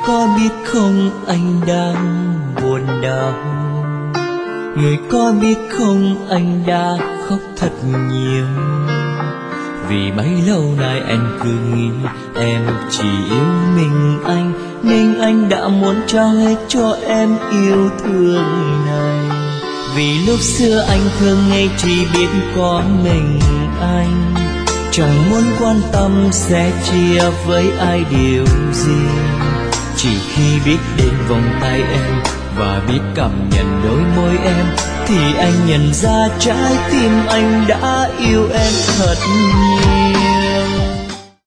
có biết không anh đang buồn đau, người có biết không anh đã khóc thật nhiều. Vì bấy lâu nay anh cứ nghĩ em chỉ yêu mình anh, nên anh đã muốn trao hết cho em yêu thương này. Vì lúc xưa anh thương ngay chỉ biết có mình anh, chẳng muốn quan tâm sẽ chia với ai điều gì. Chỉ khi biết đến vòng tay em và biết cảm nhận đôi môi em, thì anh nhận ra trái tim anh đã yêu em thật nhiều.